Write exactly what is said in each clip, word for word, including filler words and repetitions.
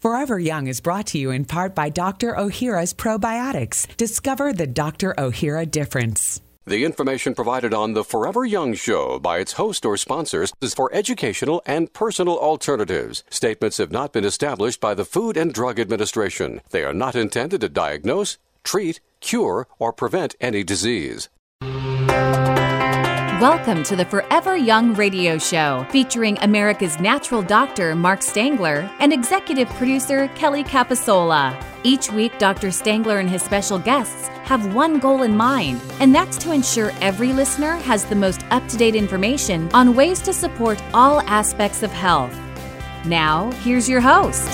Forever Young is brought to you in part by Doctor Ohhira's Probiotics. Discover the Doctor Ohhira difference. The information provided on the Forever Young Show by its host or sponsors is for educational and personal alternatives. Statements have not been established by the Food and Drug Administration. They are not intended to diagnose, treat, cure, or prevent any disease. Welcome to the Forever Young radio show, featuring America's natural doctor, Mark Stangler, and executive producer, Kelly Capasola. Each week, Doctor Stangler and his special guests have one goal in mind, and that's to ensure every listener has the most up-to-date information on ways to support all aspects of health. Now, here's your host.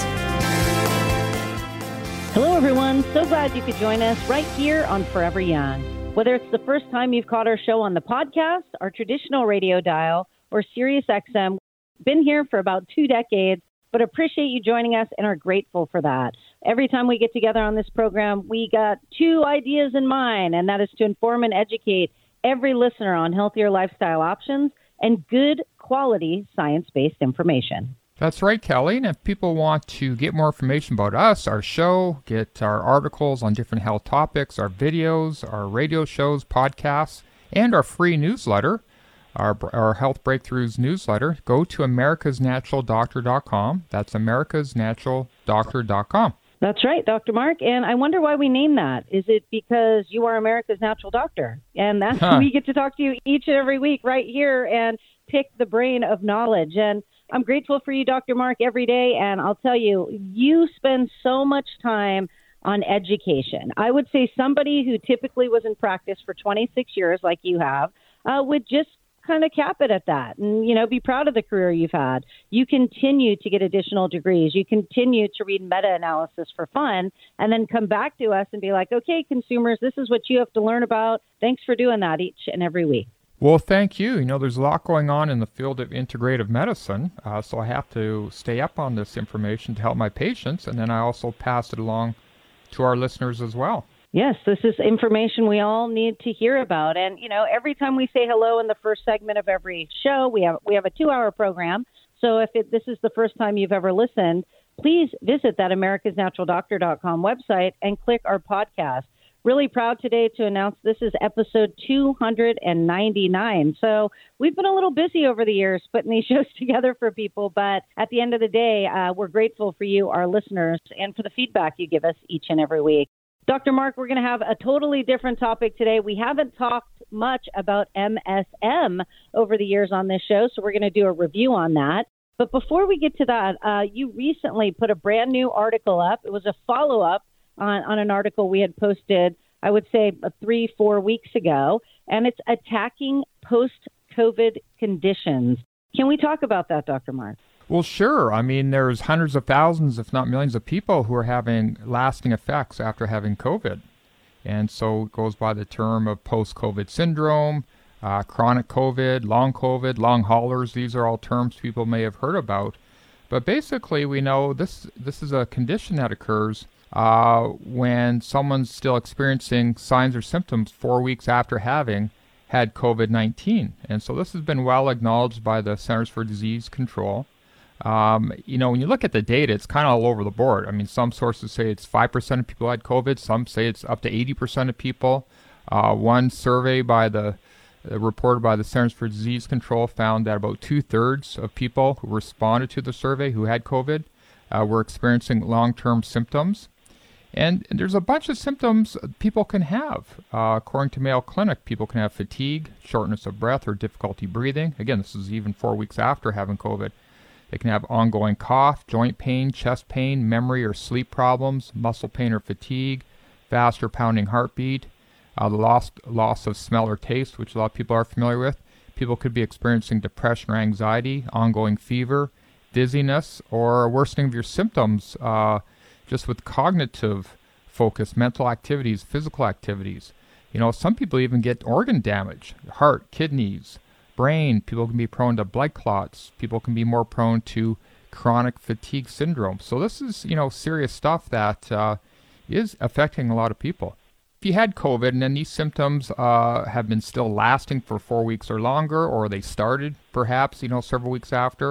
Hello, everyone. So glad you could join us right here on Forever Young. Whether it's the first time you've caught our show on the podcast, our traditional radio dial, or Sirius X M, we've been here for about two decades, but appreciate you joining us and are grateful for that. Every time we get together on this program, we got two ideas in mind, and that is to inform and educate every listener on healthier lifestyle options and good quality science-based information. That's right, Kelly. And if people want to get more information about us, our show, get our articles on different health topics, our videos, our radio shows, podcasts, and our free newsletter, our, our Health Breakthroughs newsletter, go to americas natural doctor dot com. That's americas natural doctor dot com. That's right, Doctor Mark. And I wonder why we named that. Is it because you are America's natural doctor? And that's huh. we get to talk to you each and every week right here and pick the brain of knowledge. And I'm grateful for you, Doctor Mark, every day. And I'll tell you, you spend so much time on education. I would say somebody who typically was in practice for twenty-six years, like you have, uh, would just kind of cap it at that and, you know, be proud of the career you've had. You continue to get additional degrees. You continue to read meta-analysis for fun and then come back to us and be like, okay, consumers, this is what you have to learn about. Thanks for doing that each and every week. Well, thank you. You know, there's a lot going on in the field of integrative medicine, uh, so I have to stay up on this information to help my patients, and then I also pass it along to our listeners as well. Yes, this is information we all need to hear about. And, you know, every time we say hello in the first segment of every show, we have we have a two-hour program. So if it, this is the first time you've ever listened, please visit that americas natural doctor dot com website and click our podcast. Really proud today to announce this is episode two hundred ninety-nine. So we've been a little busy over the years putting these shows together for people, but at the end of the day, uh, we're grateful for you, our listeners, and for the feedback you give us each and every week. Doctor Mark, we're going to have a totally different topic today. We haven't talked much about M S M over the years on this show, so we're going to do a review on that. But before we get to that, uh, you recently put a brand new article up. It was a follow-up on, on an article we had posted, I would say, uh, three, four weeks ago, and it's attacking post-COVID conditions. Can we talk about that, Doctor Mark? Well, sure. I mean, there's hundreds of thousands, if not millions of people who are having lasting effects after having COVID. And so it goes by the term of post-COVID syndrome, uh, chronic COVID, long COVID, long haulers. These are all terms people may have heard about. But basically, we know this this is a condition that occurs uh, when someone's still experiencing signs or symptoms four weeks after having had COVID nineteen. And so this has been well acknowledged by the Centers for Disease Control. Um, you know, when you look at the data, it's kind of all over the board. I mean, some sources say it's five percent of people had COVID. Some say it's up to eighty percent of people. Uh, one survey by the, uh, reported by the Centers for Disease Control found that about two-thirds of people who responded to the survey who had COVID uh, were experiencing long-term symptoms. And, and there's a bunch of symptoms people can have. Uh, according to Mayo Clinic, people can have fatigue, shortness of breath, or difficulty breathing. Again, this is even four weeks after having COVID. They can have ongoing cough, joint pain, chest pain, memory or sleep problems, muscle pain or fatigue, fast or pounding heartbeat, uh, the loss, loss of smell or taste, which a lot of people are familiar with. People could be experiencing depression or anxiety, ongoing fever, dizziness, or a worsening of your symptoms uh, just with cognitive focus, mental activities, physical activities. You know, some people even get organ damage, heart, kidneys, brain. People can be prone to blood clots. People can be more prone to chronic fatigue syndrome. So this is, you know, serious stuff that uh, is affecting a lot of people. If you had COVID and then these symptoms uh, have been still lasting for four weeks or longer, or they started perhaps, you know, several weeks after,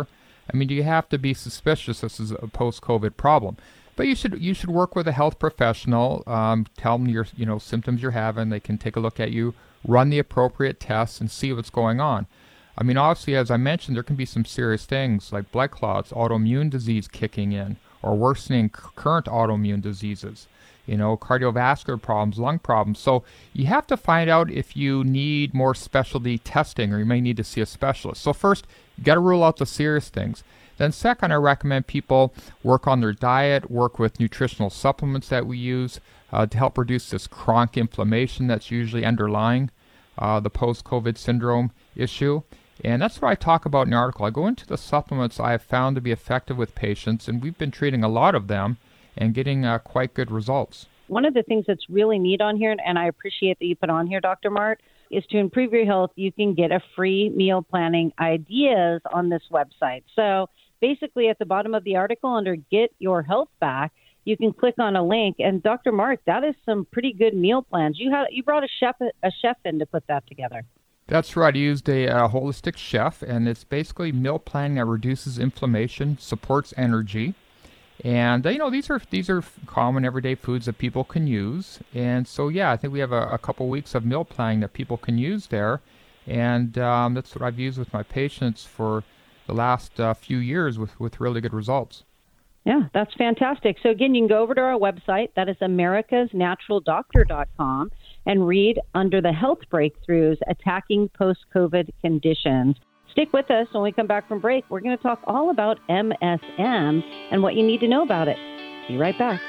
I mean, you have to be suspicious this is a post-COVID problem. But you should you should work with a health professional. Um, tell them your you know symptoms you're having. They can take a look at you, run the appropriate tests, and see what's going on. I mean, obviously, as I mentioned, there can be some serious things like blood clots, autoimmune disease kicking in, or worsening c- current autoimmune diseases. You know, cardiovascular problems, lung problems. So you have to find out if you need more specialty testing, or you may need to see a specialist. So first, you got to rule out the serious things. Then second, I recommend people work on their diet, work with nutritional supplements that we use uh, to help reduce this chronic inflammation that's usually underlying uh, the post-COVID syndrome issue. And that's what I talk about in the article. I go into the supplements I have found to be effective with patients, and we've been treating a lot of them and getting uh, quite good results. One of the things that's really neat on here, and I appreciate that you put on here, Doctor Mart, is to improve your health, you can get a free meal planning ideas on this website. So basically at the bottom of the article under Get Your Health Back, you can click on a link. And Doctor Mark, that is some pretty good meal plans. You had you brought a chef a chef in to put that together. That's right. I used a uh, holistic chef, and it's basically meal planning that reduces inflammation, supports energy. And, you know, these are these are common everyday foods that people can use. And so, yeah, I think we have a, a couple weeks of meal planning that people can use there. And um, that's what I've used with my patients for the last uh, few years with, with really good results. Yeah, that's fantastic. So, again, you can go over to our website. That is americas natural doctor dot com and read under the health breakthroughs, attacking post-COVID conditions. Stick with us. When we come back from break, we're going to talk all about M S M and what you need to know about it. Be right back.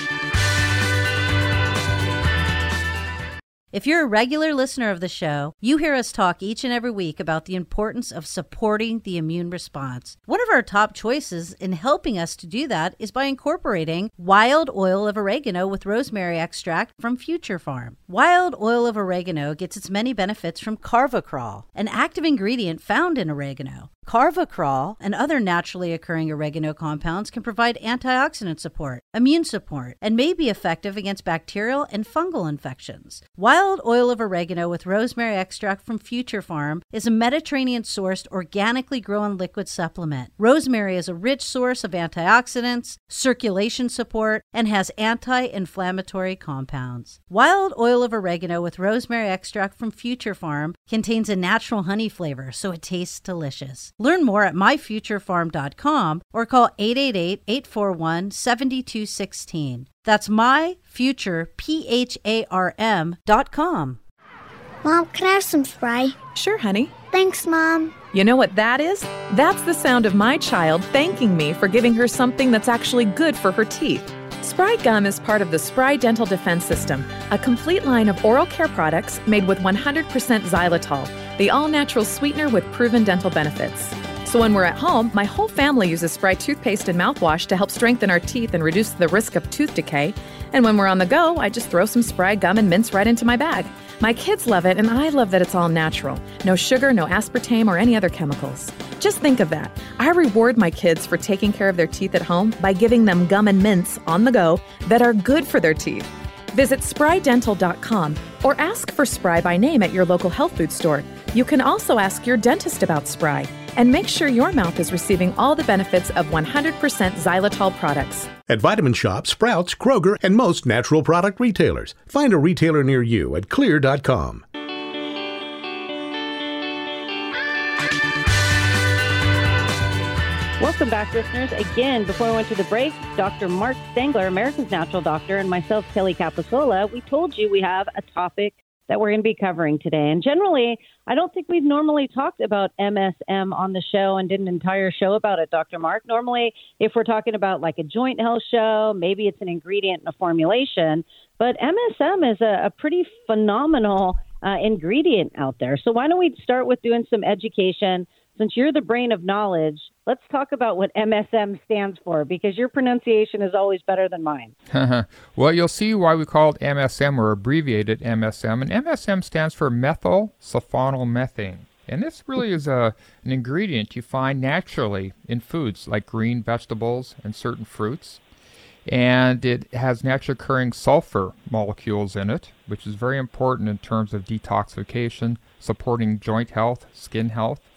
If you're a regular listener of the show, you hear us talk each and every week about the importance of supporting the immune response. One of our top choices in helping us to do that is by incorporating wild oil of oregano with rosemary extract from Future Farm. Wild oil of oregano gets its many benefits from Carvacrol, an active ingredient found in oregano. Carvacrol and other naturally occurring oregano compounds can provide antioxidant support, immune support, and may be effective against bacterial and fungal infections. Wild oil of oregano with rosemary extract from Future Farm is a Mediterranean-sourced, organically grown liquid supplement. Rosemary is a rich source of antioxidants, circulation support, and has anti-inflammatory compounds. Wild oil of oregano with rosemary extract from Future Farm contains a natural honey flavor, so it tastes delicious. Learn more at my future farm dot com or call eight eight eight, eight four one, seven two one six. That's my future, P H A R M dot com. Mom, can I have some spray? Sure, honey. Thanks, Mom. You know what that is? That's the sound of my child thanking me for giving her something that's actually good for her teeth. Spry Gum is part of the Spry Dental Defense System, a complete line of oral care products made with one hundred percent xylitol, the all-natural sweetener with proven dental benefits. So when we're at home, my whole family uses Spry toothpaste and mouthwash to help strengthen our teeth and reduce the risk of tooth decay. And when we're on the go, I just throw some Spry Gum and mints right into my bag. My kids love it, and I love that it's all natural. No sugar, no aspartame, or any other chemicals. Just think of that. I reward my kids for taking care of their teeth at home by giving them gum and mints on the go that are good for their teeth. Visit spry dental dot com or ask for Spry by name at your local health food store. You can also ask your dentist about Spry and make sure your mouth is receiving all the benefits of one hundred percent xylitol products. At Vitamin Shoppe, Sprouts, Kroger, and most natural product retailers. Find a retailer near you at clear dot com. Welcome back, listeners. Again, before we went to the break, Doctor Mark Stengler, America's Natural Doctor, and myself, Kelly Capasola, we told you we have a topic that we're going to be covering today. And generally, I don't think we've normally talked about M S M on the show and did an entire show about it, Doctor Mark. Normally, if we're talking about like a joint health show, maybe it's an ingredient in a formulation. But M S M is a, a pretty phenomenal uh, ingredient out there. So why don't we start with doing some education? Since you're the brain of knowledge, let's talk about what M S M stands for, because your pronunciation is always better than mine. Well, you'll see why we call it M S M, or abbreviated M S M. And M S M stands for methyl sulfonylmethane. And this really is a, an ingredient you find naturally in foods like green vegetables and certain fruits. And it has naturally occurring sulfur molecules in it, which is very important in terms of detoxification, supporting joint health, skin health.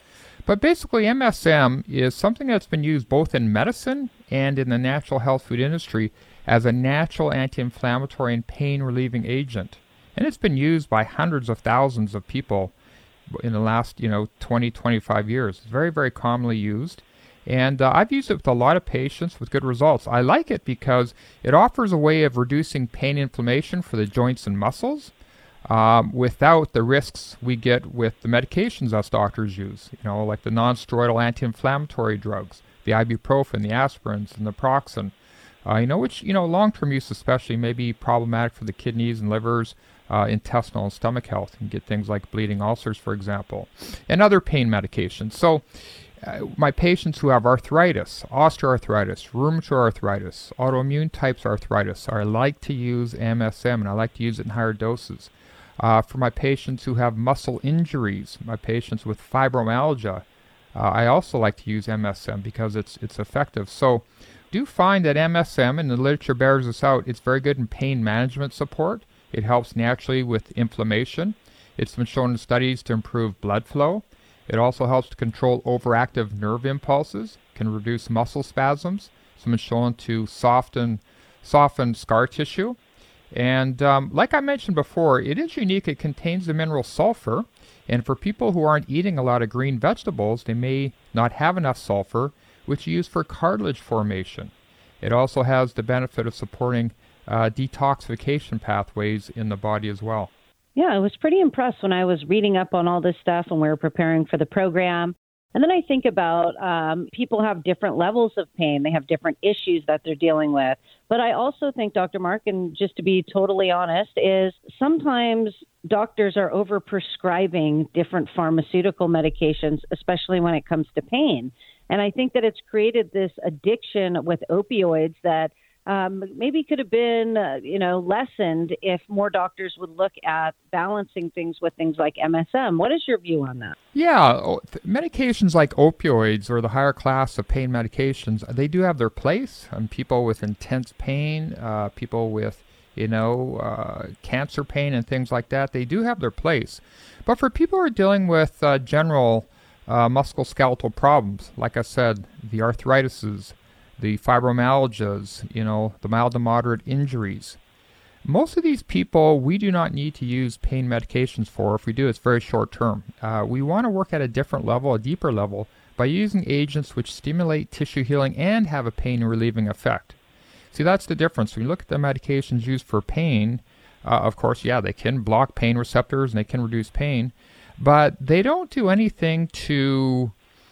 But basically, M S M is something that's been used both in medicine and in the natural health food industry as a natural anti-inflammatory and pain-relieving agent. And it's been used by hundreds of thousands of people in the last, you know, twenty, twenty-five years. It's very, very commonly used. And uh, I've used it with a lot of patients with good results. I like it because it offers a way of reducing pain and inflammation for the joints and muscles um, without the risks we get with the medications us doctors use, you know, like the non-steroidal anti-inflammatory drugs, the ibuprofen, the aspirins, and the Proxen, uh, you know, which, you know, long-term use especially may be problematic for the kidneys and livers, uh, intestinal and stomach health, and get things like bleeding ulcers, for example, and other pain medications. So, Uh, my patients who have arthritis, osteoarthritis, rheumatoid arthritis, autoimmune types arthritis, I like to use M S M, and I like to use it in higher doses. Uh, for my patients who have muscle injuries, my patients with fibromyalgia, uh, I also like to use M S M because it's it's effective. So do find that M S M, and the literature bears this out, it's very good in pain management support. It helps naturally with inflammation. It's been shown in studies to improve blood flow. It also helps to control overactive nerve impulses, can reduce muscle spasms. It's been shown to soften, soften scar tissue. And um, like I mentioned before, it is unique. It contains the mineral sulfur. And for people who aren't eating a lot of green vegetables, they may not have enough sulfur, which you use for cartilage formation. It also has the benefit of supporting uh, detoxification pathways in the body as well. Yeah, I was pretty impressed when I was reading up on all this stuff and we were preparing for the program. And then I think about um, people have different levels of pain. They have different issues that they're dealing with. But I also think, Doctor Mark, and just to be totally honest, is sometimes doctors are over-prescribing different pharmaceutical medications, especially when it comes to pain. And I think that it's created this addiction with opioids that Um, maybe could have been, uh, you know, lessened if more doctors would look at balancing things with things like M S M. What is your view on that? Yeah, medications like opioids or the higher class of pain medications, they do have their place. And people with intense pain, uh, people with, you know, uh, cancer pain and things like that, they do have their place. But for people who are dealing with uh, general uh, musculoskeletal problems, like I said, the arthritises, the fibromyalgias, you know, the mild to moderate injuries. Most of these people, we do not need to use pain medications for. If we do, it's very short term. Uh, we want to work at a different level, a deeper level, by using agents which stimulate tissue healing and have a pain relieving effect. See, that's the difference. When you look at the medications used for pain, uh, of course, yeah, they can block pain receptors and they can reduce pain, but they don't do anything to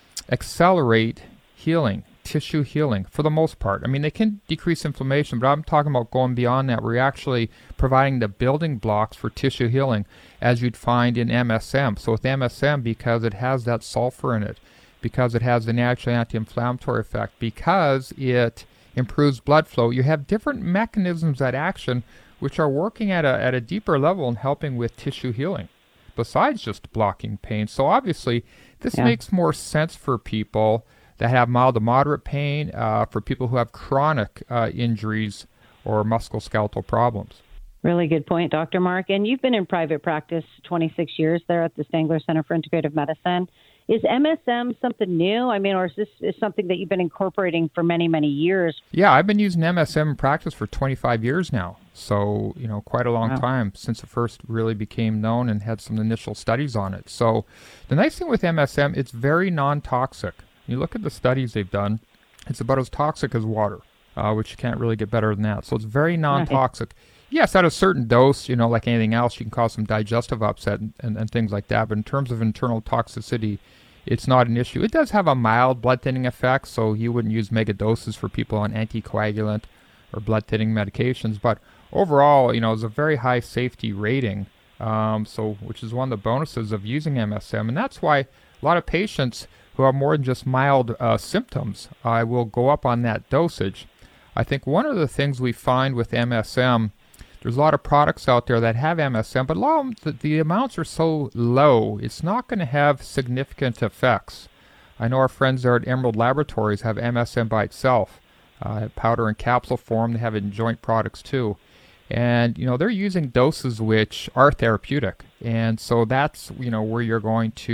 accelerate healing. Tissue healing for the most part. I mean, they can decrease inflammation, but I'm talking about going beyond that. We're actually providing the building blocks for tissue healing as you'd find in M S M. So with M S M, because it has that sulfur in it, because it has the natural anti-inflammatory effect, because it improves blood flow, you have different mechanisms at action which are working at a, at a deeper level and helping with tissue healing besides just blocking pain. So obviously, this yeah. makes more sense for people that have mild to moderate pain, uh, for people who have chronic uh, injuries or musculoskeletal problems. Really good point, Doctor Mark. And you've been in private practice twenty-six years there at the Stangler Center for Integrative Medicine. Is M S M something new? I mean, or is this is something that you've been incorporating for many, many years? Yeah, I've been using M S M in practice for twenty-five years now. So, you know, quite a long wow. time since it first really became known and had some initial studies on it. So the nice thing with M S M, it's very non-toxic. You look at the studies they've done, it's about as toxic as water, uh, which you can't really get better than that. So it's very non-toxic. Right. Yes, at a certain dose, you know, like anything else, you can cause some digestive upset and, and, and things like that. But in terms of internal toxicity, it's not an issue. It does have a mild blood thinning effect, so you wouldn't use mega doses for people on anticoagulant or blood thinning medications. But overall, you know, it's a very high safety rating, um, so which is one of the bonuses of using M S M. And that's why a lot of patients who have more than just mild uh, symptoms, I uh, will go up on that dosage. I think one of the things we find with M S M, there's a lot of products out there that have M S M, but a lot of them, the, the amounts are so low, it's not going to have significant effects. I know our friends there at Emerald Laboratories have M S M by itself, uh, powder and capsule form. They have it in joint products too. And, you know, they're using doses which are therapeutic. And so that's, you know, where you're going to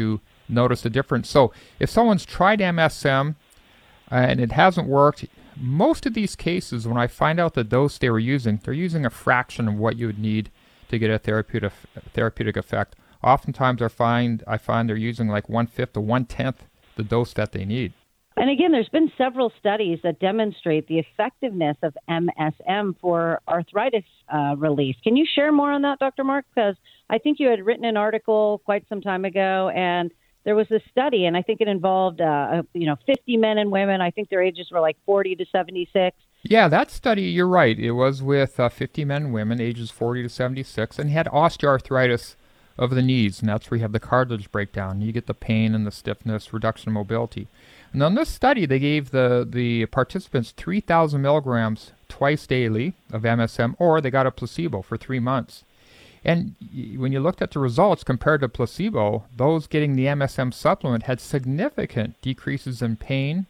notice a difference. So if someone's tried M S M uh, and it hasn't worked, most of these cases, when I find out the dose they were using, they're using a fraction of what you would need to get a therapeutic therapeutic effect. Oftentimes, I find I find they're using like one fifth to one tenth the dose that they need. And again, there's been several studies that demonstrate the effectiveness of M S M for arthritis uh, relief. Can you share more on that, Doctor Mark? Because I think you had written an article quite some time ago, and there was this study, and I think it involved, uh, you know, fifty men and women. I think their ages were like forty to seventy-six. Yeah, that study, you're right. It was with uh, fifty men and women, ages forty to seventy-six, and had osteoarthritis of the knees, and that's where you have the cartilage breakdown. You get the pain and the stiffness, reduction of mobility. And on this study, they gave the, the participants three thousand milligrams twice daily of M S M, or they got a placebo for three months. And when you looked at the results compared to placebo, those getting the M S M supplement had significant decreases in pain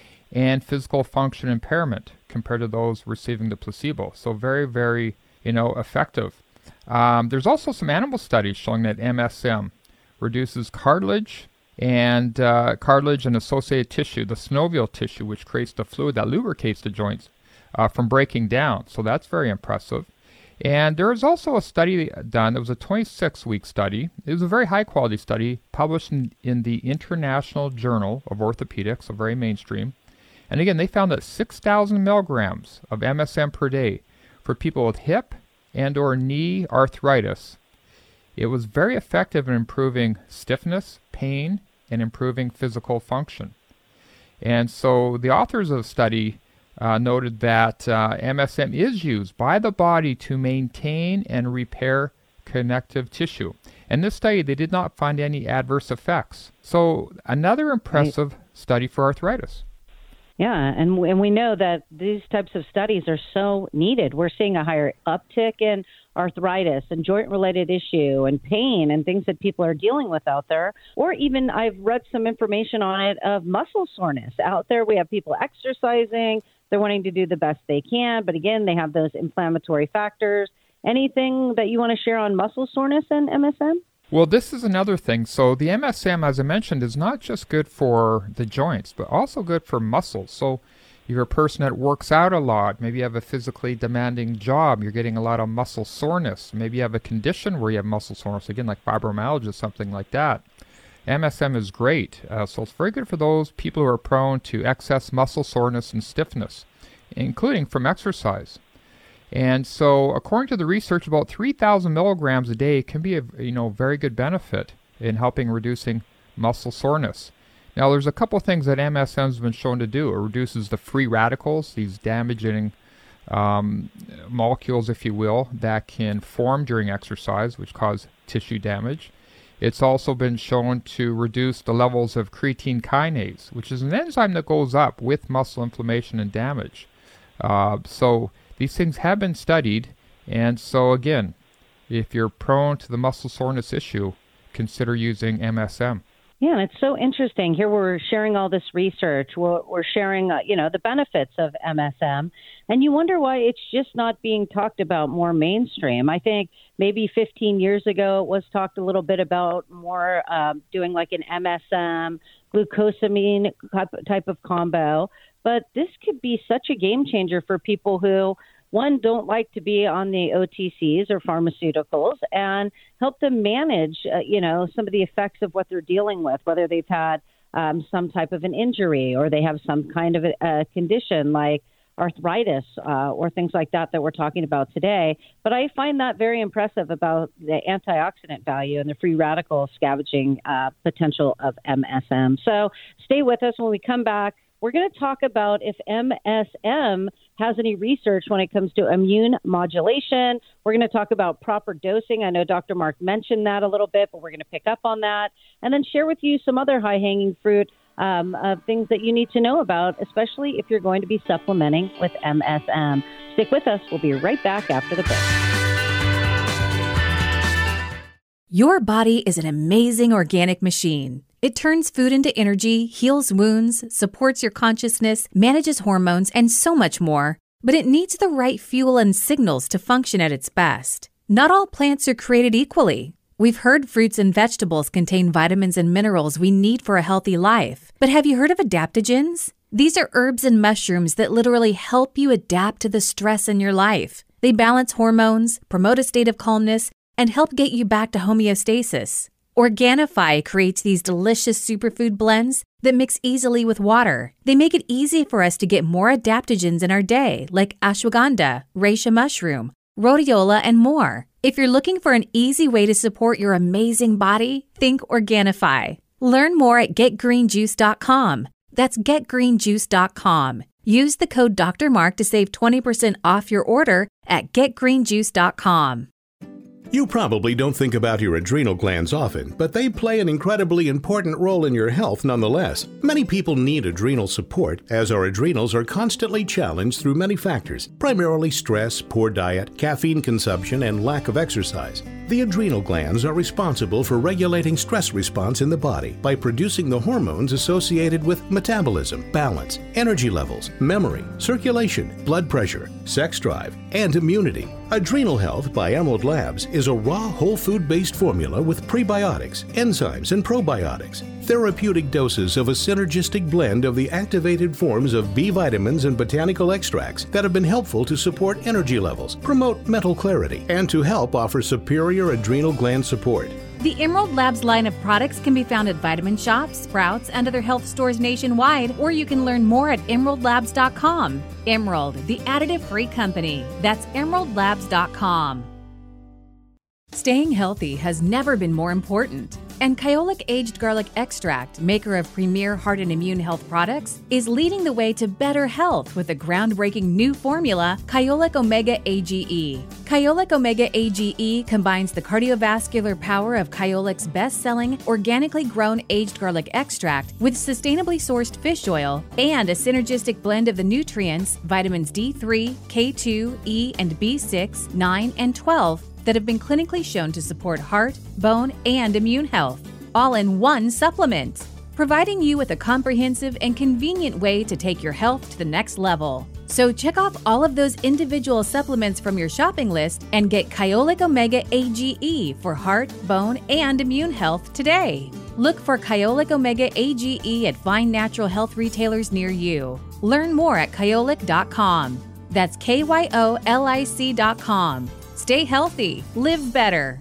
and physical function impairment compared to those receiving the placebo. So very, very, you know, effective. Um, there's also some animal studies showing that M S M reduces cartilage and uh, cartilage and associated tissue, the synovial tissue, which creates the fluid that lubricates the joints, uh, from breaking down. So that's very impressive. And there was also a study done. It was a twenty-six week study. It was a very high-quality study published in, in the International Journal of Orthopedics, so very mainstream. And again, they found that six thousand milligrams of M S M per day for people with hip and or knee arthritis, it was very effective in improving stiffness, pain, and improving physical function. And so the authors of the study Uh, noted that uh, M S M is used by the body to maintain and repair connective tissue. In this study, they did not find any adverse effects. So another impressive right. study for arthritis. Yeah, and, and we know that these types of studies are so needed. We're seeing a higher uptick in arthritis and joint-related issue and pain and things that people are dealing with out there. Or even I've read some information on it of muscle soreness. Out there, we have people exercising. They're wanting to do the best they can. But again, they have those inflammatory factors. Anything that you want to share on muscle soreness and M S M? Well, this is another thing. So the M S M, as I mentioned, is not just good for the joints, but also good for muscles. So if you're a person that works out a lot, maybe you have a physically demanding job, you're getting a lot of muscle soreness. Maybe you have a condition where you have muscle soreness, again, like fibromyalgia, something like that. M S M is great. Uh, so it's very good for those people who are prone to excess muscle soreness and stiffness, including from exercise. And so, according to the research, about three thousand milligrams a day can be a you know very good benefit in helping reducing muscle soreness. Now, there's a couple things that M S M has been shown to do. It reduces the free radicals, these damaging um, molecules, if you will, that can form during exercise, which cause tissue damage. It's also been shown to reduce the levels of creatine kinase, which is an enzyme that goes up with muscle inflammation and damage. Uh, so these things have been studied, and so again, if you're prone to the muscle soreness issue, consider using M S M. Yeah, and it's so interesting. Here we're sharing all this research. We're, we're sharing, uh, you know, the benefits of M S M, and you wonder why it's just not being talked about more mainstream. I think maybe fifteen years ago it was talked a little bit about more um, doing like an M S M, glucosamine type, type of combo, but this could be such a game changer for people who, one, don't like to be on the O T Cs or pharmaceuticals, and help them manage, uh, you know, some of the effects of what they're dealing with, whether they've had um, some type of an injury or they have some kind of a, a condition like arthritis uh, or things like that that we're talking about today. But I find that very impressive about the antioxidant value and the free radical scavenging uh, potential of M S M. So stay with us. When we come back, we're going to talk about if M S M has any research when it comes to immune modulation. We're going to talk about proper dosing. I know Doctor Mark mentioned that a little bit, but we're going to pick up on that and then share with you some other high-hanging fruit um, of things that you need to know about, especially if you're going to be supplementing with M S M. Stick with us. We'll be right back after the break. Your body is an amazing organic machine. It turns food into energy, heals wounds, supports your consciousness, manages hormones, and so much more. But it needs the right fuel and signals to function at its best. Not all plants are created equally. We've heard fruits and vegetables contain vitamins and minerals we need for a healthy life. But have you heard of adaptogens? These are herbs and mushrooms that literally help you adapt to the stress in your life. They balance hormones, promote a state of calmness, and help get you back to homeostasis. Organifi creates these delicious superfood blends that mix easily with water. They make it easy for us to get more adaptogens in our day, like ashwagandha, reishi mushroom, rhodiola, and more. If you're looking for an easy way to support your amazing body, think Organifi. Learn more at get green juice dot com. That's get green juice dot com. Use the code Doctor Mark to save twenty percent off your order at get green juice dot com. You probably don't think about your adrenal glands often, but they play an incredibly important role in your health nonetheless. Many people need adrenal support, as our adrenals are constantly challenged through many factors, primarily stress, poor diet, caffeine consumption, and lack of exercise. The adrenal glands are responsible for regulating stress response in the body by producing the hormones associated with metabolism, balance, energy levels, memory, circulation, blood pressure, sex drive, and immunity. Adrenal Health by Emerald Labs is a raw whole food-based formula with prebiotics, enzymes, and probiotics. Therapeutic doses of a synergistic blend of the activated forms of B vitamins and botanical extracts that have been helpful to support energy levels, promote mental clarity, and to help offer superior adrenal gland support. The Emerald Labs line of products can be found at Vitamin Shoppe, Sprouts, and other health stores nationwide, or you can learn more at emerald labs dot com. Emerald, the additive-free company. That's emerald labs dot com. Staying healthy has never been more important. And Kyolic Aged Garlic Extract, maker of premier heart and immune health products, is leading the way to better health with a groundbreaking new formula, Kyolic Omega A G E. Kyolic Omega A G E combines the cardiovascular power of Kyolic's best-selling, organically grown aged garlic extract with sustainably sourced fish oil and a synergistic blend of the nutrients, vitamins D three, K two, E, and B six, nine, and twelve, that have been clinically shown to support heart, bone, and immune health, all in one supplement, providing you with a comprehensive and convenient way to take your health to the next level. So check off all of those individual supplements from your shopping list and get Kyolic Omega A G E for heart, bone, and immune health today. Look for Kyolic Omega A G E at fine natural health retailers near you. Learn more at kyolic dot com. That's K Y O L I C dot com. Stay healthy, live better.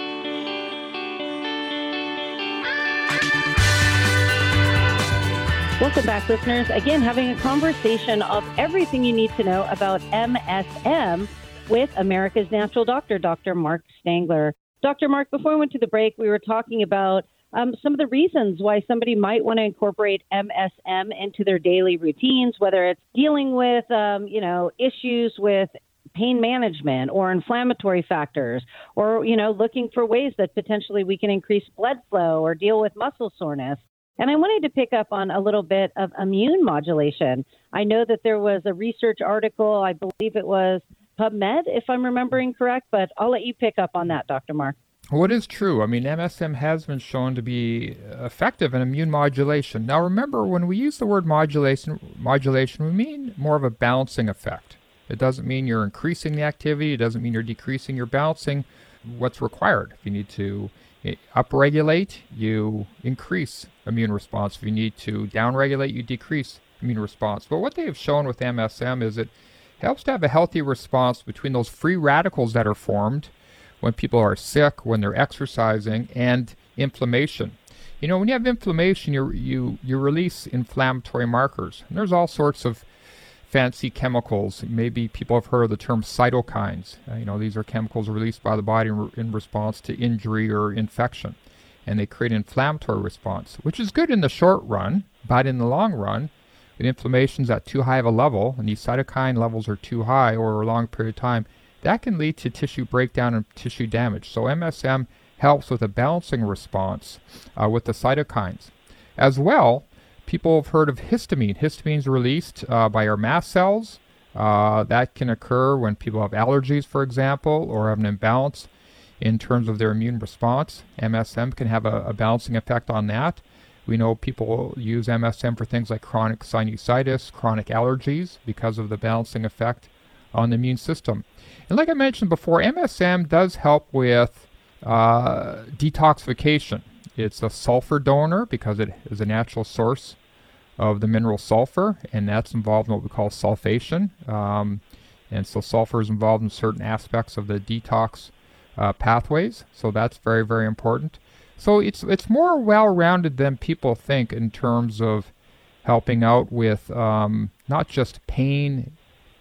Welcome back, listeners. Again, having a conversation of everything you need to know about M S M with America's Natural Doctor, Doctor Mark Stangler. Doctor Mark, before we went to the break, we were talking about um, some of the reasons why somebody might want to incorporate M S M into their daily routines, whether it's dealing with, um, you know, issues with pain management or inflammatory factors, or, you know, looking for ways that potentially we can increase blood flow or deal with muscle soreness. And I wanted to pick up on a little bit of immune modulation. I know that there was a research article, I believe it was PubMed, if I'm remembering correct, but I'll let you pick up on that, Doctor Mark. What is true? I mean, M S M has been shown to be effective in immune modulation. Now, remember, when we use the word modulation, modulation, we mean more of a balancing effect. It doesn't mean you're increasing the activity. It doesn't mean you're decreasing. You're balancing what's required. If you need to upregulate, you increase immune response. If you need to downregulate, you decrease immune response. But what they have shown with M S M is it helps to have a healthy response between those free radicals that are formed when people are sick, when they're exercising, and inflammation. You know, when you have inflammation, you you you release inflammatory markers. And there's all sorts of fancy chemicals. Maybe people have heard of the term cytokines. Uh, you know, these are chemicals released by the body in, re- in response to injury or infection. And they create an inflammatory response, which is good in the short run, but in the long run, when inflammation's at too high of a level, and these cytokine levels are too high over a long period of time, that can lead to tissue breakdown and tissue damage. So M S M helps with a balancing response uh, with the cytokines. As well, people have heard of histamine. Histamine is released uh, by our mast cells. Uh, that can occur when people have allergies, for example, or have an imbalance in terms of their immune response. M S M can have a, a balancing effect on that. We know people use M S M for things like chronic sinusitis, chronic allergies, because of the balancing effect on the immune system. And like I mentioned before, M S M does help with Uh, detoxification. It's a sulfur donor because it is a natural source of the mineral sulfur, and that's involved in what we call sulfation. Um, and so sulfur is involved in certain aspects of the detox uh, pathways, so that's very, very important. So it's it's more well-rounded than people think in terms of helping out with um, not just pain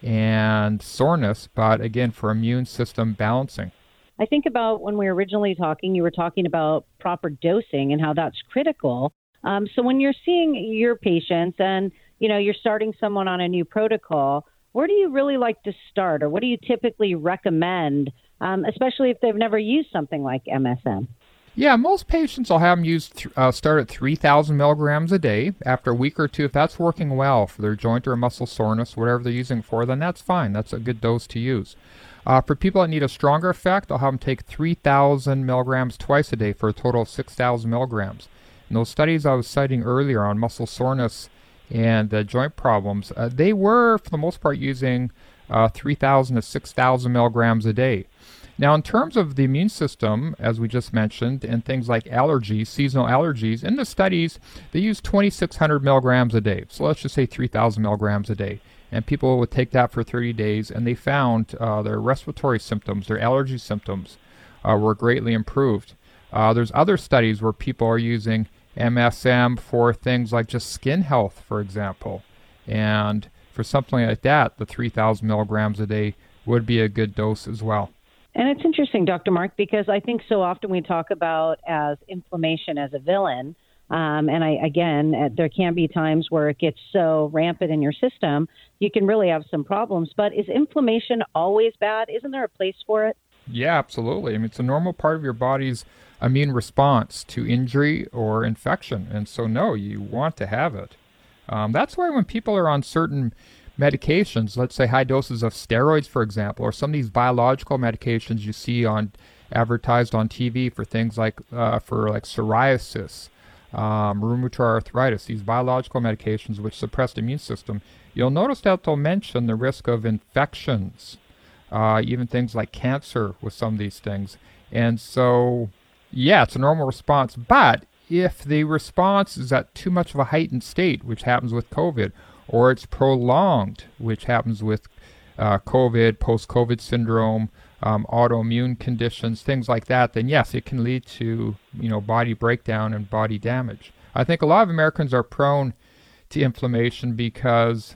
and soreness, but again, for immune system balancing. I think about when we were originally talking, you were talking about proper dosing and how that's critical. Um, so when you're seeing your patients and, you know, you're starting someone on a new protocol, where do you really like to start, or what do you typically recommend, um, especially if they've never used something like M S M? Yeah, most patients will have them use th- uh, start at three thousand milligrams a day. After a week or two, if that's working well for their joint or muscle soreness, whatever they're using it for, then that's fine. That's a good dose to use. Uh, for people that need a stronger effect, I'll have them take three thousand milligrams twice a day for a total of six thousand milligrams. And those studies I was citing earlier on muscle soreness and uh, joint problems, uh, they were, for the most part, using uh, three thousand to six thousand milligrams a day. Now, in terms of the immune system, as we just mentioned, and things like allergies, seasonal allergies, in the studies, they use twenty-six hundred milligrams a day. So let's just say three thousand milligrams a day. And people would take that for thirty days, and they found uh, their respiratory symptoms, their allergy symptoms, uh, were greatly improved. Uh, there's other studies where people are using M S M for things like just skin health, for example. And for something like that, the three thousand milligrams a day would be a good dose as well. And it's interesting, Doctor Mark, because I think so often we talk about as inflammation as a villain. Um, and I, again, uh, there can be times where it gets so rampant in your system, you can really have some problems. But is inflammation always bad? Isn't there a place for it? Yeah, absolutely. I mean, it's a normal part of your body's immune response to injury or infection. And so, no, you want to have it. Um, that's why when people are on certain medications, let's say high doses of steroids, for example, or some of these biological medications you see on advertised on T V for things like uh, for like psoriasis, um, rheumatoid arthritis, these biological medications which suppress the immune system, you'll notice that they'll mention the risk of infections, uh, even things like cancer with some of these things. And so, yeah, it's a normal response. But if the response is at too much of a heightened state, which happens with COVID, or it's prolonged, which happens with uh, COVID, post-COVID syndrome, um, autoimmune conditions, things like that, then yes, it can lead to, you know, body breakdown and body damage. I think a lot of Americans are prone to inflammation because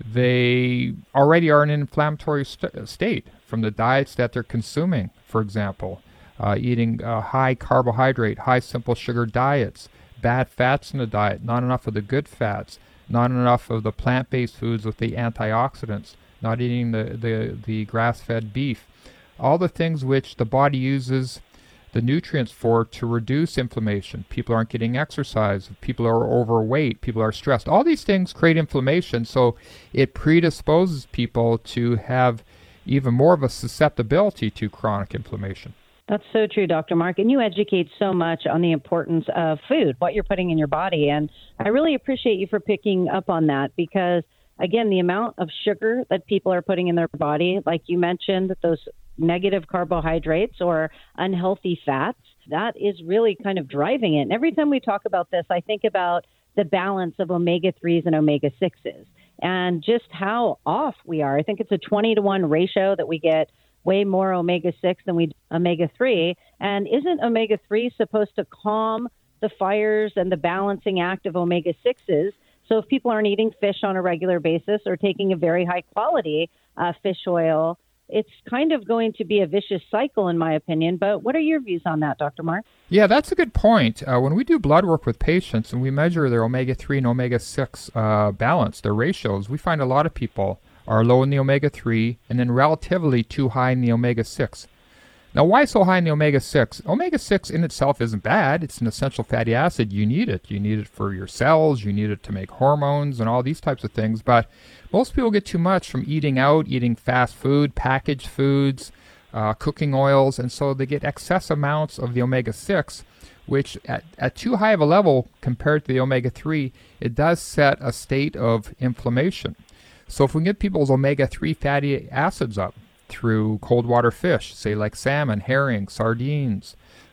they already are in an inflammatory st- state from the diets that they're consuming, for example, uh, eating uh, high carbohydrate, high simple sugar diets, bad fats in the diet, not enough of the good fats, not enough of the plant-based foods with the antioxidants, not eating the, the, the grass-fed beef. All the things which the body uses the nutrients for to reduce inflammation. People aren't getting exercise. People are overweight. People are stressed. All these things create inflammation, so it predisposes people to have even more of a susceptibility to chronic inflammation. That's so true, Doctor Mark. And you educate so much on the importance of food, what you're putting in your body. And I really appreciate you for picking up on that because, again, the amount of sugar that people are putting in their body, like you mentioned, those negative carbohydrates or unhealthy fats, that is really kind of driving it. And every time we talk about this, I think about the balance of omega threes and omega sixes and just how off we are. I think it's a twenty to one ratio that we get way more omega six than we do omega three. And isn't omega three supposed to calm the fires and the balancing act of omega sixes? So if people aren't eating fish on a regular basis or taking a very high quality uh, fish oil, it's kind of going to be a vicious cycle, in my opinion. But what are your views on that, Doctor Mark? Yeah, that's a good point. Uh, when we do blood work with patients and we measure their omega three and omega six uh, balance, their ratios, we find a lot of people are low in the omega three and then relatively too high in the omega six. Now, why so high in the omega six? omega six in itself isn't bad. It's an essential fatty acid. You need it. You need it for your cells. You need it to make hormones and all these types of things. But most people get too much from eating out, eating fast food, packaged foods, uh, cooking oils, and so they get excess amounts of the omega six, which at, at too high of a level compared to the omega three, it does set a state of inflammation. So if we can get people's omega three fatty acids up through cold water fish, say like salmon, herring, sardines,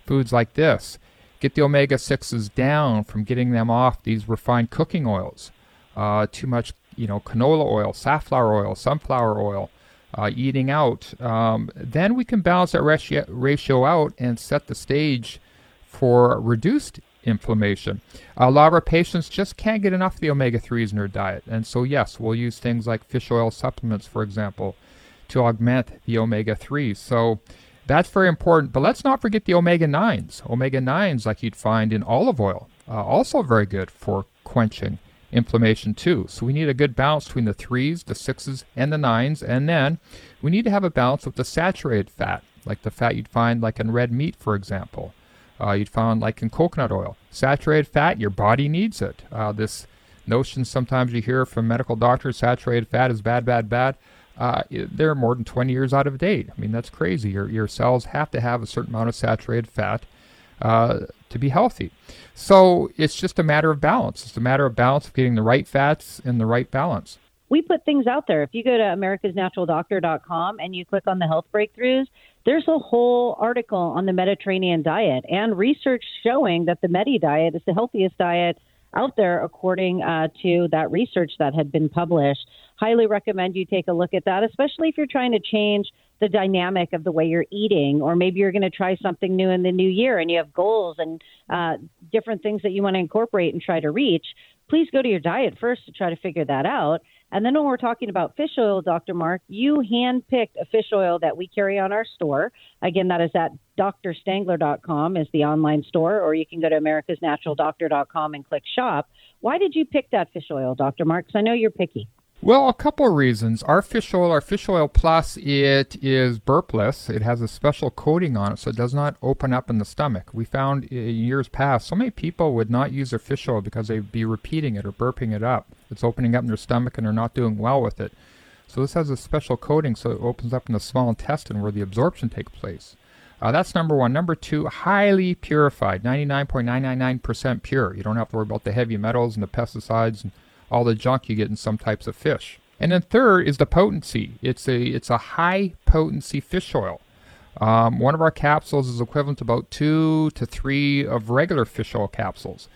foods like this. Get the omega sixes down from getting them off these refined cooking oils. Uh, too much, you know, canola oil, safflower oil, sunflower oil, uh, eating out. Um, then we can balance that ratio, ratio out and set the stage for reduced inflammation. A lot of our patients just can't get enough of the omega threes in their diet. And so, yes, we'll use things like fish oil supplements, for example, to augment the omega threes. So that's very important. But let's not forget the omega nines. Omega nines, like you'd find in olive oil, uh, also very good for quenching inflammation too. So we need a good balance between the threes, the sixes, and the nines. And then we need to have a balance with the saturated fat, like the fat you'd find like in red meat, for example. Uh, you'd find like in coconut oil. Saturated fat, your body needs it. Uh, this notion sometimes you hear from medical doctors, saturated fat is bad, bad, bad. Uh, they're more than twenty years out of date. I mean, that's crazy. Your your cells have to have a certain amount of saturated fat uh, to be healthy. So it's just a matter of balance. It's a matter of balance of getting the right fats in the right balance. We put things out there. If you go to americas natural doctor dot com and you click on the health breakthroughs, there's a whole article on the Mediterranean diet and research showing that the Medi diet is the healthiest diet out there according uh, to that research that had been published. Highly recommend you take a look at that, especially if you're trying to change the dynamic of the way you're eating, or maybe you're going to try something new in the new year and you have goals and uh, different things that you want to incorporate and try to reach. Please go to your diet first to try to figure that out. And then when we're talking about fish oil, Doctor Mark, you handpicked a fish oil that we carry on our store. Again, that is at D R stangler dot com is the online store, or you can go to americas natural doctor dot com and click shop. Why did you pick that fish oil, Doctor Mark? Because I know you're picky. Well, a couple of reasons. Our fish oil, our Fish Oil Plus, it is burpless. It has a special coating on it, so it does not open up in the stomach. We found in years past, so many people would not use their fish oil because they'd be repeating it or burping it up. It's opening up in their stomach and they're not doing well with it. So this has a special coating, so it opens up in the small intestine where the absorption takes place. Uh, that's number one. Number two, highly purified, ninety-nine point nine nine nine percent pure. You don't have to worry about the heavy metals and the pesticides and all the junk you get in some types of fish. And then third is the potency. It's a it's a high potency fish oil. Um, one of our capsules is equivalent to about two to three of regular fish oil capsules.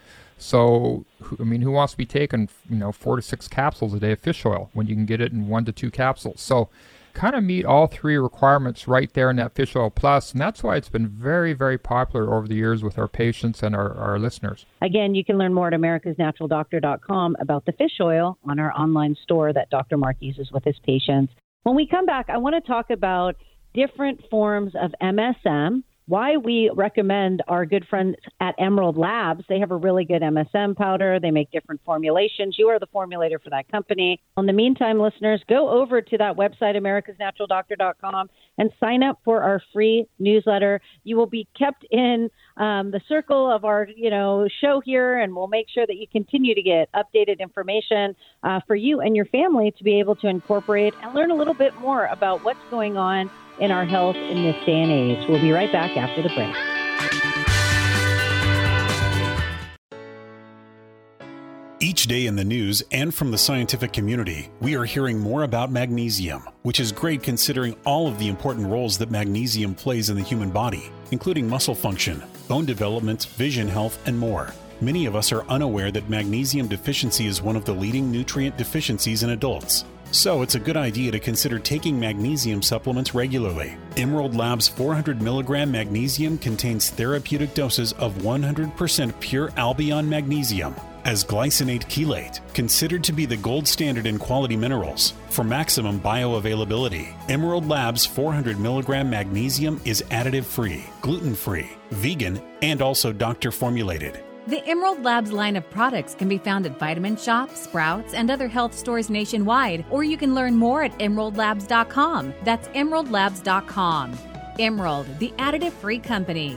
So, I mean, who wants to be taking, you know, four to six capsules a day of fish oil when you can get it in one to two capsules? So, kind of meet all three requirements right there in that Fish Oil Plus, and that's why it's been very, very popular over the years with our patients and our, our listeners. Again, you can learn more at americas natural doctor dot com about the fish oil on our online store that Doctor Mark uses with his patients. When we come back, I want to talk about different forms of M S M, why we recommend our good friends at Emerald Labs. They have a really good M S M powder. They make different formulations. You are the formulator for that company. In the meantime, listeners, go over to that website, americas natural doctor dot com, and sign up for our free newsletter. You will be kept in um, the circle of our, you know, show here, and we'll make sure that you continue to get updated information uh, for you and your family to be able to incorporate and learn a little bit more about what's going on in our health in this day and age. We'll be right back after the break. Each day in the news and from the scientific community, we are hearing more about magnesium, which is great considering all of the important roles that magnesium plays in the human body, including muscle function, bone development, vision health, and more. Many of us are unaware that magnesium deficiency is one of the leading nutrient deficiencies in adults. So it's a good idea to consider taking magnesium supplements regularly. Emerald Labs four hundred milligram magnesium contains therapeutic doses of one hundred percent pure Albion magnesium as glycinate chelate, considered to be the gold standard in quality minerals. For maximum bioavailability, Emerald Labs four hundred milligram magnesium is additive-free, gluten-free, vegan, and also doctor-formulated. The Emerald Labs line of products can be found at Vitamin Shop, Sprouts, and other health stores nationwide, or you can learn more at emerald labs dot com. That's emerald labs dot com. Emerald, the additive-free company.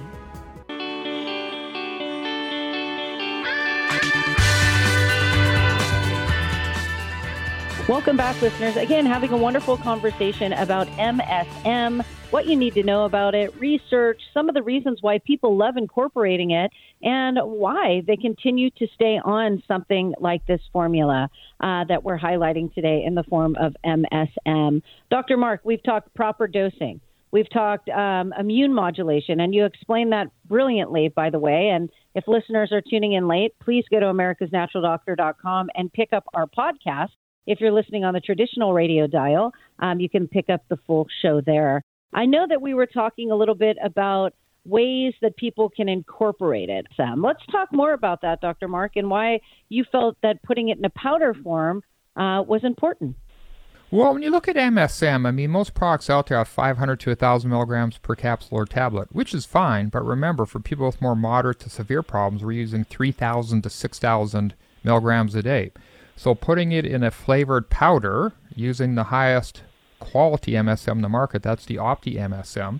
Welcome back, listeners. Again, having a wonderful conversation about M S M, what you need to know about it, research, some of the reasons why people love incorporating it, and why they continue to stay on something like this formula uh, that we're highlighting today in the form of M S M. Doctor Mark, we've talked proper dosing. We've talked um, immune modulation, and you explained that brilliantly, by the way. And if listeners are tuning in late, please go to americas natural doctor dot com and pick up our podcast. If you're listening on the traditional radio dial, um, you can pick up the full show there. I know that we were talking a little bit about ways that people can incorporate it. Sam, let's talk more about that, Doctor Mark, and why you felt that putting it in a powder form uh, was important. Well, when you look at M S M, I mean, most products out there have five hundred to one thousand milligrams per capsule or tablet, which is fine. But remember, for people with more moderate to severe problems, we're using three thousand to six thousand milligrams a day. So putting it in a flavored powder, using the highest quality M S M in the market, that's the Opti M S M,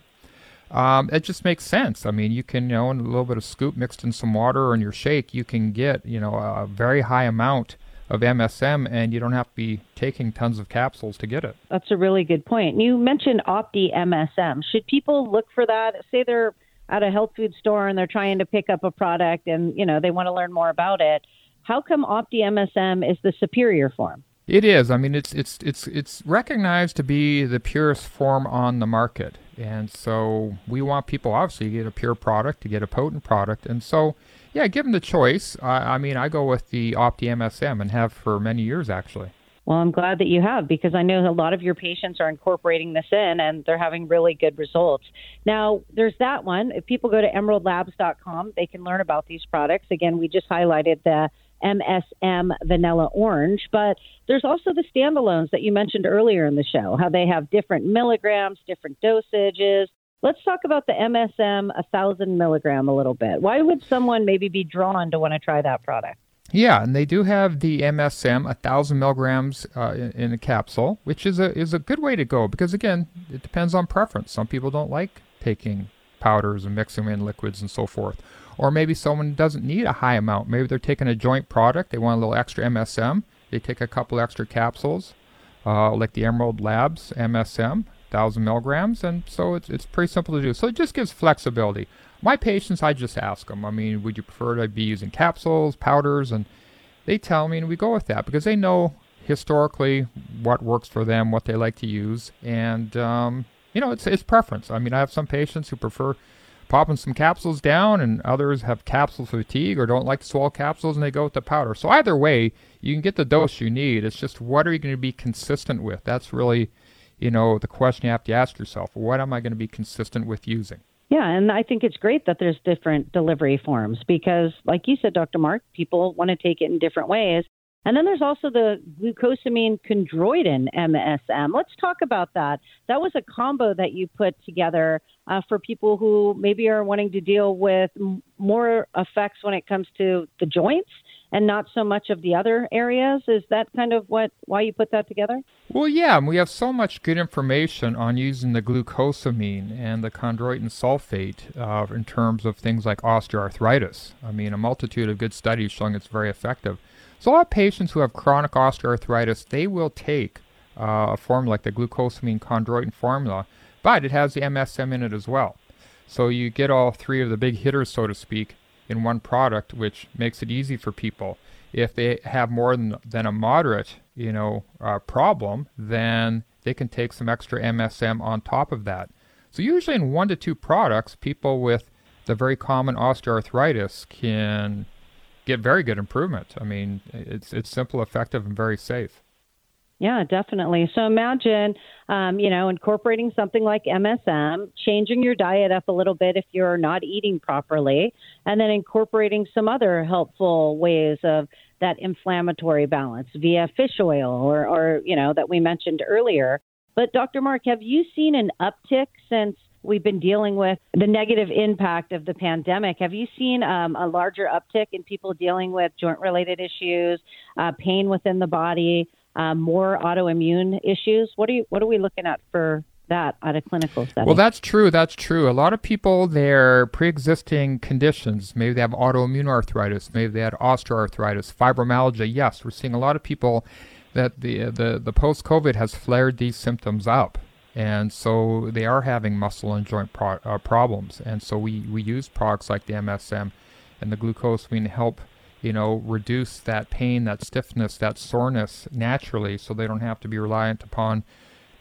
um, it just makes sense. I mean, you can, you know, in a little bit of scoop mixed in some water or in your shake, you can get, you know, a very high amount of M S M, and you don't have to be taking tons of capsules to get it. That's a really good point. You mentioned Opti M S M. Should people look for that? Say they're at a health food store and they're trying to pick up a product and, you know, they want to learn more about it. How come Opti M S M is the superior form? It is. I mean, it's it's it's it's recognized to be the purest form on the market. And so we want people, obviously, to get a pure product, to get a potent product. And so, yeah, given the choice, uh, I mean, I go with the Opti M S M and have for many years, actually. Well, I'm glad that you have, because I know a lot of your patients are incorporating this in and they're having really good results. Now, there's that one. If people go to emerald labs dot com, they can learn about these products. Again, we just highlighted the M S M Vanilla Orange, but there's also the standalones that you mentioned earlier in the show, how they have different milligrams, different dosages. Let's talk about the M S M one thousand milligram a little bit. Why would someone maybe be drawn to want to try that product? Yeah, and they do have the M S M one thousand milligrams uh, in, in a capsule, which is a is a good way to go because, again, it depends on preference. Some people don't like taking powders and mixing them in liquids and so forth. Or maybe someone doesn't need a high amount. Maybe they're taking a joint product. They want a little extra M S M. They take a couple extra capsules, uh, like the Emerald Labs M S M, one thousand milligrams. And so it's, it's pretty simple to do. So it just gives flexibility. My patients, I just ask them, I mean, would you prefer to be using capsules, powders? And they tell me, and we go with that because they know historically what works for them, what they like to use. And, um, you know, it's, it's preference. I mean, I have some patients who prefer popping some capsules down, and others have capsule fatigue or don't like to swallow capsules, and they go with the powder. So either way, you can get the dose you need. It's just, what are you going to be consistent with? That's really, you know, the question you have to ask yourself. What am I going to be consistent with using? Yeah, and I think it's great that there's different delivery forms because, like you said, Doctor Mark, people want to take it in different ways. And then there's also the glucosamine chondroitin M S M. Let's talk about that. That was a combo that you put together uh, for people who maybe are wanting to deal with m- more effects when it comes to the joints and not so much of the other areas. Is that kind of what why you put that together? Well, yeah, we have so much good information on using the glucosamine and the chondroitin sulfate uh, in terms of things like osteoarthritis. I mean, a multitude of good studies showing it's very effective. So a lot of patients who have chronic osteoarthritis, they will take uh, a formula like the glucosamine chondroitin formula, but it has the M S M in it as well. So you get all three of the big hitters, so to speak, in one product, which makes it easy for people. If they have more than, than a moderate, you know, uh, problem, then they can take some extra M S M on top of that. So usually in one to two products, people with the very common osteoarthritis can get very good improvement. I mean, it's it's simple, effective, and very safe. Yeah, definitely. So imagine, um, you know, incorporating something like M S M, changing your diet up a little bit if you're not eating properly, and then incorporating some other helpful ways of that inflammatory balance via fish oil or, or you know, that we mentioned earlier. But Doctor Mark, have you seen an uptick since we've been dealing with the negative impact of the pandemic? Have you seen um, a larger uptick in people dealing with joint-related issues, uh, pain within the body, uh, more autoimmune issues? What are you? What are we looking at for that at a clinical setting? Well, that's true. That's true. A lot of people, their pre-existing conditions, maybe they have autoimmune arthritis, maybe they had osteoarthritis, fibromyalgia. Yes, we're seeing a lot of people that the the, the post-COVID has flared these symptoms up. And so they are having muscle and joint pro- uh, problems. And so we, we use products like the M S M and the glucosamine to help, you know, reduce that pain, that stiffness, that soreness naturally, so they don't have to be reliant upon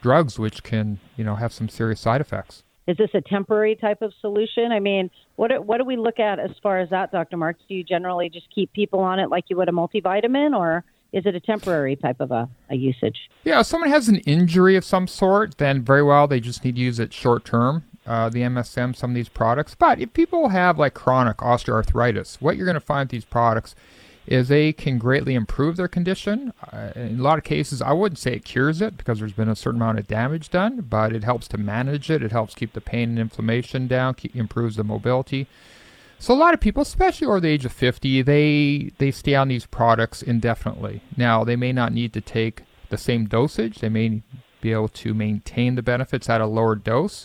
drugs which can, you know, have some serious side effects. Is this a temporary type of solution? I mean, what do, what do we look at as far as that, Doctor Marks? Do you generally just keep people on it like you would a multivitamin, or is it a temporary type of a, a usage? Yeah, if someone has an injury of some sort, then very well, they just need to use it short term, uh, the M S M, some of these products. But if people have like chronic osteoarthritis, what you're going to find with these products is they can greatly improve their condition. Uh, in a lot of cases, I wouldn't say it cures it because there's been a certain amount of damage done, but it helps to manage it. It helps keep the pain and inflammation down, keep, improves the mobility. So a lot of people, especially over the age of fifty, they they stay on these products indefinitely. Now, they may not need to take the same dosage. They may be able to maintain the benefits at a lower dose.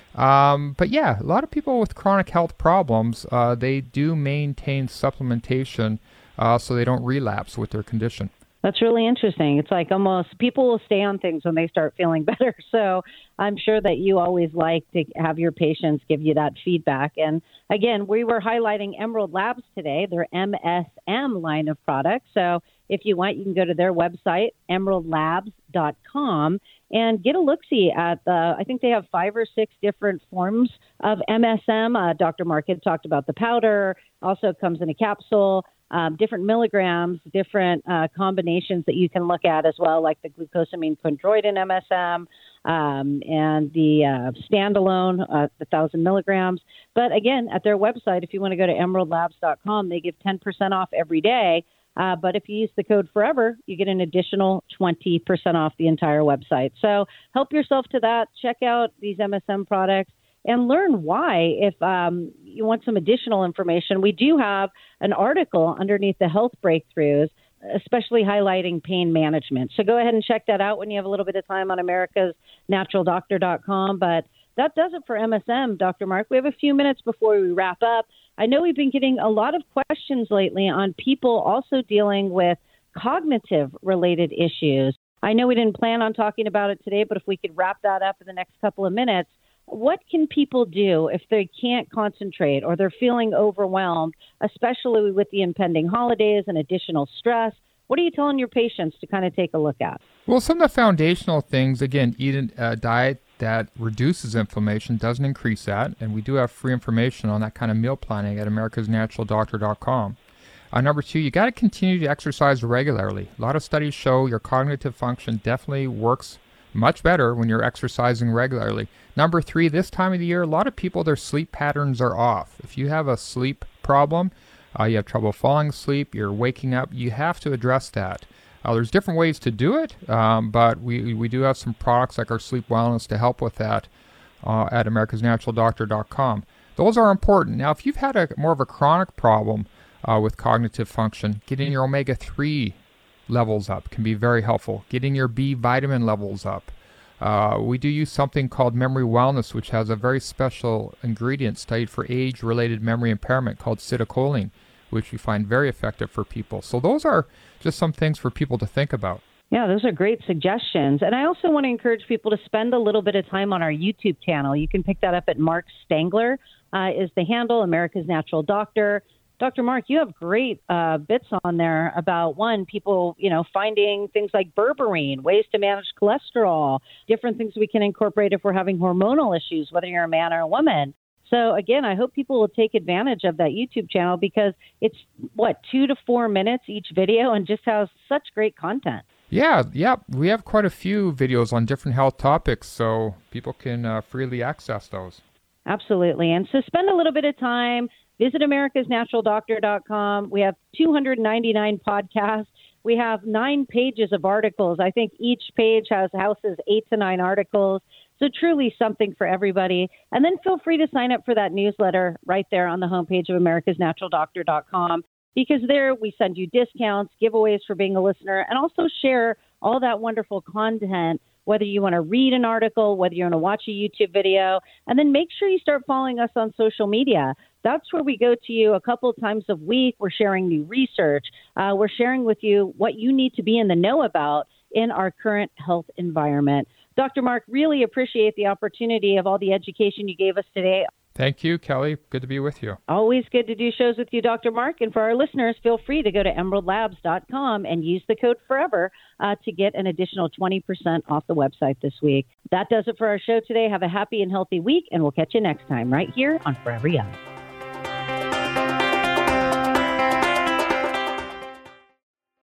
Um, but yeah, a lot of people with chronic health problems, uh, they do maintain supplementation Uh, so they don't relapse with their condition. That's really interesting. It's like almost people will stay on things when they start feeling better. So I'm sure that you always like to have your patients give you that feedback. And again, we were highlighting Emerald Labs today, their M S M line of products. So if you want, you can go to their website, emerald labs dot com, and get a look-see at the, I think they have five or six different forms of M S M. Uh, Doctor Mark had talked about the powder, also comes in a capsule. Um, different milligrams, different uh, combinations that you can look at as well, like the glucosamine chondroitin M S M um, and the uh, standalone, uh, the one thousand milligrams. But again, at their website, if you want to go to emerald labs dot com, they give ten percent off every day. Uh, but if you use the code FOREVER, you get an additional twenty percent off the entire website. So help yourself to that. Check out these M S M products and learn why. If um, you want some additional information, we do have an article underneath the health breakthroughs, especially highlighting pain management. So go ahead and check that out when you have a little bit of time on americas natural doctor dot com. But that does it for M S M, Doctor Mark. We have a few minutes before we wrap up. I know we've been getting a lot of questions lately on people also dealing with cognitive-related issues. I know we didn't plan on talking about it today, but if we could wrap that up in the next couple of minutes, what can people do if they can't concentrate or they're feeling overwhelmed, especially with the impending holidays and additional stress? What are you telling your patients to kind of take a look at? Well, some of the foundational things, again, eat a diet that reduces inflammation, doesn't increase that, and we do have free information on that kind of meal planning at americas natural doctor dot com. Uh, number two, you got to continue to exercise regularly. A lot of studies show your cognitive function definitely works much better when you're exercising regularly. Number three, this time of the year, a lot of people, their sleep patterns are off. If you have a sleep problem, uh, you have trouble falling asleep, you're waking up, you have to address that. Uh, there's different ways to do it, um, but we, we do have some products like our Sleep Wellness to help with that uh, at americas natural doctor dot com. Those are important. Now, if you've had a more of a chronic problem uh, with cognitive function, getting your omega three levels up can be very helpful. Getting your B vitamin levels up. Uh, we do use something called Memory Wellness, which has a very special ingredient studied for age-related memory impairment called citicoline, which we find very effective for people. So those are just some things for people to think about. Yeah, those are great suggestions. And I also want to encourage people to spend a little bit of time on our YouTube channel. You can pick that up at Mark Stangler uh, is the handle, America's Natural Doctor. Doctor Mark, you have great uh, bits on there about, one, people, you know, finding things like berberine, ways to manage cholesterol, different things we can incorporate if we're having hormonal issues, whether you're a man or a woman. So, again, I hope people will take advantage of that YouTube channel because it's, what, two to four minutes each video and just has such great content. Yeah, yeah, we have quite a few videos on different health topics, so people can uh, freely access those. Absolutely. And so spend a little bit of time. Visit americas natural doctor dot com. We have two hundred ninety-nine podcasts. We have nine pages of articles. I think each page has houses eight to nine articles. So truly something for everybody. And then feel free to sign up for that newsletter right there on the homepage of americas natural doctor dot com, because there we send you discounts, giveaways for being a listener, and also share all that wonderful content, whether you want to read an article, whether you want to watch a YouTube video. And then make sure you start following us on social media. That's where we go to you a couple of times a week. We're sharing new research. Uh, we're sharing with you what you need to be in the know about in our current health environment. Doctor Mark, really appreciate the opportunity of all the education you gave us today. Thank you, Kelly. Good to be with you. Always good to do shows with you, Doctor Mark. And for our listeners, feel free to go to emerald labs dot com and use the code FOREVER uh, to get an additional twenty percent off the website this week. That does it for our show today. Have a happy and healthy week, and we'll catch you next time right here on Forever Young.